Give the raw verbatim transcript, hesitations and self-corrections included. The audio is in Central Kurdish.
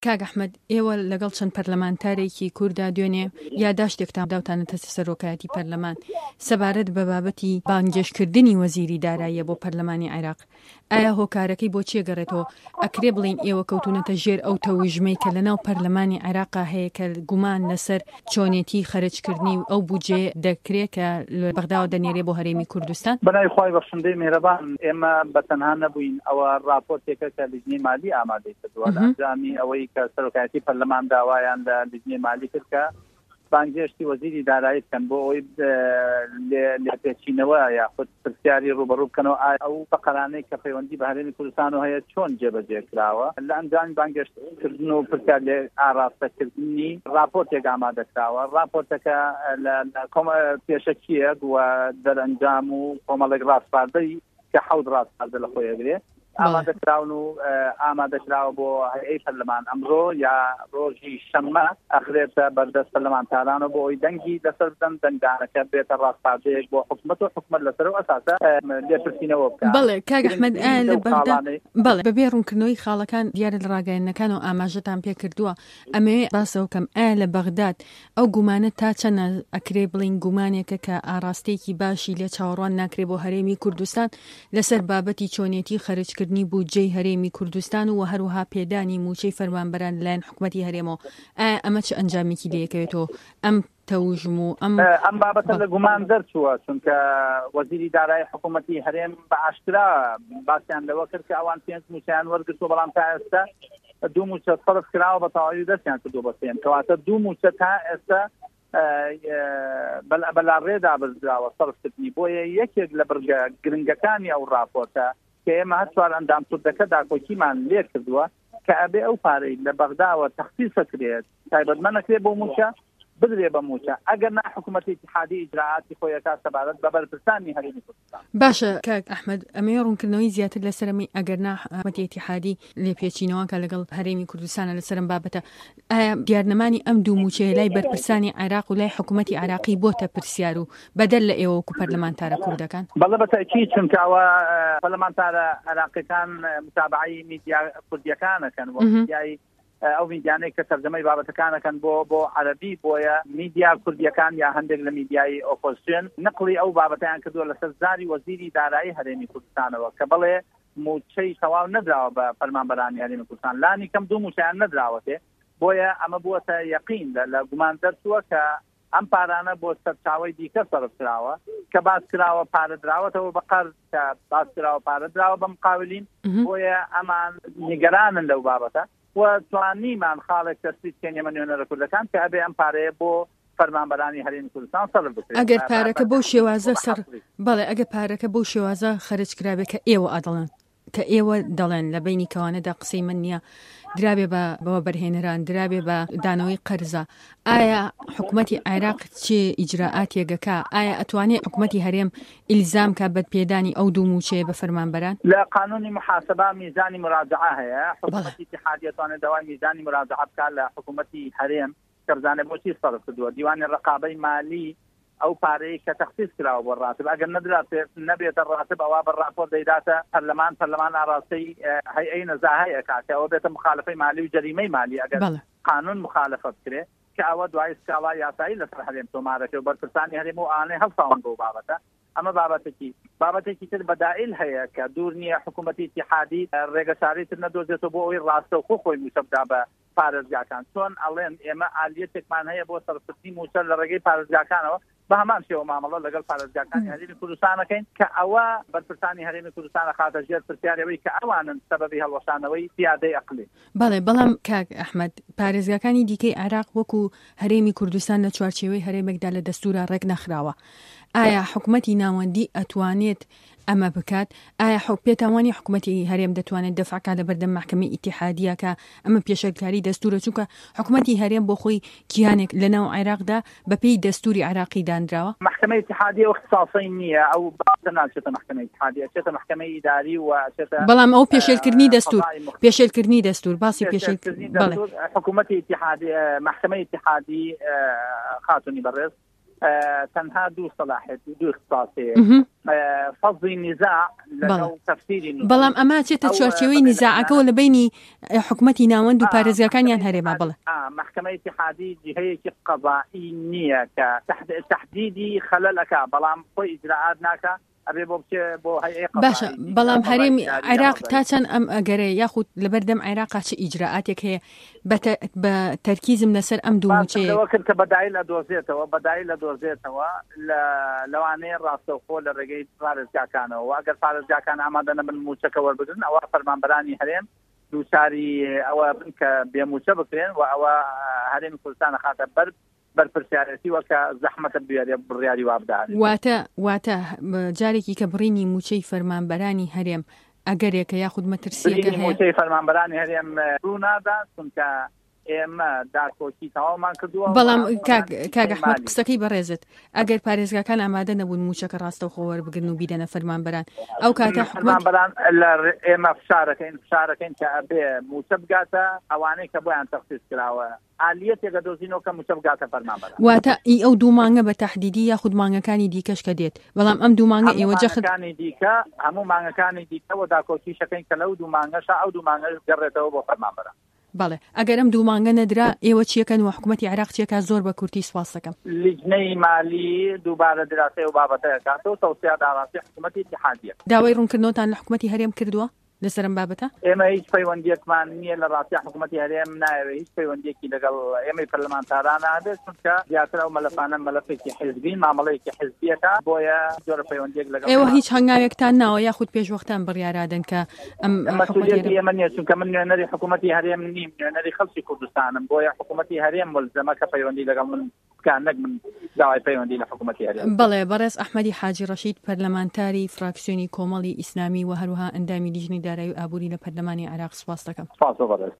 کاگ ئەحمەد، ئێوە لەگەڵ چەند پەرلەمانتارێکی کووردا دوێنێ یاداشتێکتان داوتانەتە سەرۆکایەتی پەرلەمان سەبارەت بە بابەتی بانگێشکردنی وەزیری داراییە بۆ پەرلەمانی عێراق. ئایا هۆکارەکەی بۆ چیە گەڕێتەوە؟ ئەکرێ بڵین ئێوە کەوتونەتە ژێر ئەو تەویژمەی کە لەناو پەرلەمانی عێراقا هەیە کە گومان لەسەر چۆنێتی خەرجکردنی و ئەو بودجێ دەکرێت کە لە بەغداوە دەنێرێ بۆ هەرێمی کوردستان؟ بەناوی خۆی بەخشندەی میهرەبان، ئێمە بەتەنها نەبووین. ئەوە راپۆرتێکە کە لیژنەی مالی ئامادەی کردووە لە ئەنجامی ئەوەی کە سەرۆکایەتی پەرلەمان داوایان لە لیژنەی مالی کرد کە بانگێشتی وەزیری دارایی بکەن بۆ ئەوەی لێپێچینەوە یاخود پرسیاری ڕوبەڕوو بکەنەوە ئەو فەقەرانەی کە پەیوەندی بە هەرێمی کوردستان و هەیە چۆن جێبەجێ کراوە. لە ئەنجامی بانگێشتکردن و پرسیار لێ ئاراستەکردنی راپۆرتێک ئامادەکراوە. راپۆرتەکە لە پێشەکیەک و دەرئەنجام و کۆمەڵێک ڕاستپاردەی کە حەوت ڕاستپاردە لە خۆی ئەگرێ ئامادەکراون و ئامادەکراوە بۆ هەیئەی پەرلەمان. ئەمڕۆ یا ڕۆژی شەممە ئەخرێتە بەردەست پەرلەمانتارانە بۆ ئەوی دەنگی لەسەر بدەن، دەنگدانەکە بێتە ڕاستپاردەیەک بۆ حکوومەت و حکوومەت لەسەرەوە ئەساسە لێپرسینەوە بکات. بەڵێ کاگ ئەحمەد، لە بەغدا بەڵێ بەبێ ڕوونکردنەوەی خاڵەکان دیارە لە ڕاگەیەنەکان و ئاماژەتان پێ کردووە، ئەمەوێ باسەوە کەم ئایا لە بەغداد ئەو گومانە تا چەنە ئەکرێ بڵین گومانێکە کە ئاراستەیەکی باشی لێ چاوەڕوان ناکرێ بۆ هەرێمی کوردستان لەسەر بابەتی چۆنێتی خەرجکردنی بودجەی هەرێمی کوردستان و هەروەها پێدانی موچەی فەرمانبەران لەلایەن حکوومەتی هەرێمەوە؟ ئایا ئەمە چ ئەنجامێکی لێکەوێتەوە ئەم تەوژم و ئەم ئەم بابەتە لە گومان دەرچووە، چونکە وەزیری دارایی حکوومەتی هەرێم بە ئاشکرا باسییان لەوە کرد کە ئەوان پێنج موچیان وەرگرتووە، بەڵام تا ئێستا دوو موچە سەرف کراوە بە تەواوی دەستیان کردووە بە پێنج، کەواتە دوو موچە تا ئێستا بەلاڕێدا بردراوە سەرفکردنی. بۆیە یەکێک لە بڕگە گرنگەکانی ئەو راپۆرتە کە ئێمە هەر چوار ئەندام کوردەکە داکۆکیمان لێ کردووە کە ئەبێ ئەو پارەی لە بەغداوە تەخسیسەکرێت تایبەتمەندەکرێت بۆ موچە بدرێ بە موچە، ئەگەر نا حکوومەتی اتحادی ئیجراعاتی خۆیەکە سەبارەت بە بەرپرسانی هەرێمی کوردستان. باشە کاک ئەحمەد، ئەمەی ڕوونکردنەوەی زیاتر لەسەرمی ئەگەر نا حکوومەتی اتحادی لێپێچینەوەکە لەگەڵ هەرێمی کوردستانە لەسەرم بابەتە، ئایا دیارنەمانی ئەم دوو موچەیە لای بەرپرسانی عێراق و لای حکوومەتی عێراقی بۆتە پرسیار و بەدەل لە ئێوە وەکو پەرلەمانتارە کوردەکان؟ بەڵێ بەتاکید، چونکە ئەوە پەرلەمانتارە عێراقیەکان متابعەی میدیا کوردیەکانەکەن و میدیای ئەو میدیانەی کە تەرجەمەی بابەتەکانەکەن بۆ بۆ عەرەبی، بۆیە میدیا کوردیەکان یا هەندێک لە میدیای ئۆپۆزیسیۆن نقلی ئەو بابەتیان کردووە لەسەر زاری وەزیری دارایی هەرێمی کوردستانەوە کە بڵێ موچەی تەواو نەدراوە بە فەرمانبەرانی هەرێمی کوردستان، لانی کەم دوو موچیان نەدراوەتێ. بۆیە ئەمە بووەتە یەقین لە گومان دەرچووە کە ئەم پارانە بۆ سەرچاوەی دیکە سەرف کراوە کە باس کراوە پارەدراوەتەوە بە قەرز، کە باس کراوە پارەدراوە بە مقاولین. بۆیە ئەمان نیگەرانن لەو بابەتە و توانیمان خاڵێک تەسبیت بکەین ئێمە نوێنەرە کوردەکان کە ئەبێ ئەم پارەیە بۆ فەرمانبەرانی هەرێمی کوردستان سەرف بکرێت. ئەگەر پارەکە بەو شێوازە سەر بەڵێ ئەگەر پارەکە بەو شێوازە خەرج کرابێت کە ئێوە ئەدەڵێن کە ئێوە دەڵێن لە بینی کەوانەدا قسەی من نییە، درابێ بەوە بەرهێنەران، درابێ بە دانەوەی قەرزە، ئایا حکوومەتی عێراق چێ ئیجراعاتێگەکە؟ ئایا ئەتوانێت حکوومەتی هەرێم ئیلزام کا بەدپێدانی ئەو دوو موچەیە بە فەرمانبەران؟ لە قانونی محاسبە میزانی مراجعە هەیە، حکوومەتی اتحادیە دەتوانێت داوای میزانی مراجعە بکات لە حکوومەتی هەرێم کە بزانێت بۆچی سەرف کردووە. دیوانی ڕقابەی مالی ئەو پارەی کە تەخسیس کراوە بۆ ڕاتب، ئەگەر نەدراتێت نەبێتە ڕاتب ئەوە بە راپۆر دەیداتە پەرلەمان، پەرلەمان ئاڕاستەی هەیئەی نەزاهەیە کاتێ ئەوە بێتە مخالفەی مالی و جەریمەی مالی. ئەگەر قانون مخالفە بکرێت کە ئەوە دوای سکاڵای یاسایی لەسەر هەرێم تۆمارەکە و بەرپرسانی هەرێم و ئانەی هەڵساون بۆ بابەتە. ئەمە بابەتێکی بابەتێکی تر بەدائل هەیە کە دوور نییە حکوومەتی اتحادی ڕێگەچاری تر نەدۆزێتەوە بۆ ئەوەی ڕاستە و خۆ خۆی موچە بدا بە پارێزگاکان. چۆن ئەڵێن ئێمە ئالیەتێکمان هەیە بۆ سەرپرسی موچە لە ڕێگەی پارێزگاکانەوە، بە هەمان شێوە مامەڵە لەگەڵ پارێزگاکانی هەرێمی کوردستانەکەین کە ئەوە بەرپرسانی هەرێمی کوردستانە خاتە ژێر پرسیارەوەی کە ئەوانن سەبەبی هەڵوەشانەوەی پیادەی ئەقلی. بەڵێ، بەڵام کاک ئەحمەد، پارێزگاکانی دیکەی عێراق وەکو هەرێمی کوردستان لە چوارچێوەی هەرێمێکدا لە دەستورە ڕێک نەخراوە. ئایا حکوومەتی ناوەندی ئەتوانێت ئەمە بکات؟ ئایا پێتاوانی حکوومەتی هەرێم دەتوانێت دەفعکە لە بەردەم محکەمەی ئیتیحادیە کە ئەمە پێشەکاری دەستورە، چونکە حکوومەتی هەرێم بۆ خۆی کیانێک لە ناو عێراقدا بەپێی دەستوری عێراقی دانراوە. محکەمەی ئیتیحادیە اختصاصی نییە، ئەو ناچێتە محکەمەی ئیتیحادیە، چێتە محکەمەی ئیداری و بەڵام ئەو پێشێلکردنی دەستور پێشێلکردنی دەستور باسی پێشێلکردنی بەڵێ حکوومەتی ئیتیحادی محکەمەی ئیتیحادی خاتونی بەڕێز تەنها دوو سەلاحێت دوو اختصاصەیە فەضی نزاع لەگەڵ تەفسیری نووس. بەڵام ئەما چێتە چوارچێوەی نزاعەکەەوە لە بینی حکوومەتی ناوەند و پارێزگاکانیان هەرێما بڵێ محکمەی اتحادی جهەیەکی قەضائی نییە کە تحدیدی خەلەلەکە بەڵام خۆی ئیجراعات ناکە ئەبێ بۆ بچێ بۆ هەیئەی قەضایی. باشە بەڵام هەرێمی عێراق تا چەند ئەم ئەگەرێ یاخود لەبەردەم عێراقا چ ئیجراعاتێک هەیە بە تەرکیزم لەسەر ئەم دوو موچەیە کرد کە بەدایل ئەدۆزێتەوە بەدایل ئەدۆزێتەوە لەوانەیە ڕاستەوخۆ لە ڕێگەی پارێزگاکانەوە و ئەگەر پارێزگاکان ئامادە نەبن موچەکە وەربگرن ئەوە فەرمانبەرانی هەرێم دووچاری ئەوە بن کە بێموچە بکرێن و ئەوە هەرێمی کوردستان خاتە بەر بەرپرسیارەتی وەکە زەحمەتە بێریە بڕیاری وابدار. واتە واتە جارێکی کە بڕینی موچەی فەرمانبەرانی هەرێم ئەگەرێکە یاخود مەترسیەکە هەیە موچەی فەرمانبەرانی هەرێم ڕوو نادا چونکە ئێمە داکۆکی تەواومان کردووە. بەڵام کاک ئەحمەد قسەکەی بەڕێزت ئەگەر پارێزگاکان ئامادە نەبوون موچەکە ڕاستەوخۆ وەربگرن و بیدەنە فەرمانبەران ئەو کاتە فەرمانبەران ئێمە فشارەکەین فشارەکەین کە ئەبێ موچە بگاتە ئەوانەی کە بۆیان تەخسیس کراوە ئالیەتێکە دۆزینەوە کە موچە بگاتە فەرمانبەران. واتە ئی ئەو دوو مانگە بە تەحدیدی یاخود مانگەکانی دیکەش کە دێت بەڵام ئەم دوو مانگە ئێوە جەخت مانگەکانی دیکە هەموو مانگەکانی دیکەوە داکۆکی شەکەین کە لەو دوو مانگەشە ئەو دوو مانگەش گەڕێتەوە بۆ فەرمانبەران. بەڵێ ئەگەر ئەم دوو مانگە نەدرا ئێوە چیەکەن و حکوومەتی عێراق چیەکە زۆر بە کورتی سواس دەکەم. لیژنەی مالی دووبارە دراسی و بابەتەیە کاتەوە تەوسیا داڕاستی حکوومەتی اتحادیە. داوای ڕوونکردنەوەتان لە حکوومەتی هەرێم کردووە لەسەر ئەم بابەتە؟ ئێمە هیچ پەیوەندیەکمان نییە لە ڕاستی حکوومەتی هەرێم نایەوێت هیچ پەیوەندیەکی لەگەڵ ئێمەی پەرلەمانتاران هەبێت چونکە زیاتر ئەو مەلەفانە مەلەفێکی حیزبین مامەڵەیەکی حیزبیەکە بۆیە جۆرە پەیوەندیەک لەگەڵ ئێوە هیچ هەنگاوێکتان ناوە یاخود پێشوەختان بڕیارادن کە ئەم مەسئولیەتی ئێمە نییە چونکە من نوێنەری حکوومەتی هەرێم نیم نوێنەری خەڵکی کوردستانم بۆیە حکوومەتی هەرێم ملزەمە کە پەیوەندی لەگەڵ من کان نەک من داوای پەیوەندی لە حکوومەتی هەرێم. بەڵێ بەڕێز ئەحمەدی حاجی ڕەشید پەرلەمانتاری فراکسیۆنی کۆمەڵی ئیسلامی و هەروەها ئەندامی لیژنەی دارایی و ئابووری لە پەرلەمانی عێراق سپاس دەکەم. سپاس بەڕێز.